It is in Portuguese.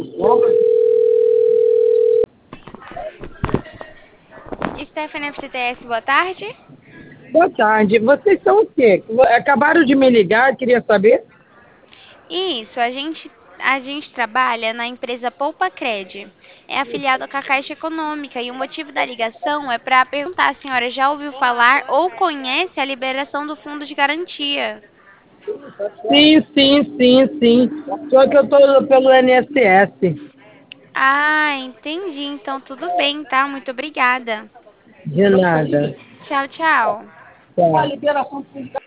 Stephanie FTTS, boa tarde. Boa tarde. Vocês são o quê? Acabaram de me ligar, queria saber. Isso, a gente trabalha na empresa Poupa Cred. É afiliado com a Caixa Econômica e o motivo da ligação é para perguntar se a senhora já ouviu falar ou conhece a liberação do fundo de garantia. Sim. Só que eu estou pelo INSS. Ah, entendi. Então tudo bem, tá? Muito obrigada. De nada. Tchau, tchau. Tá.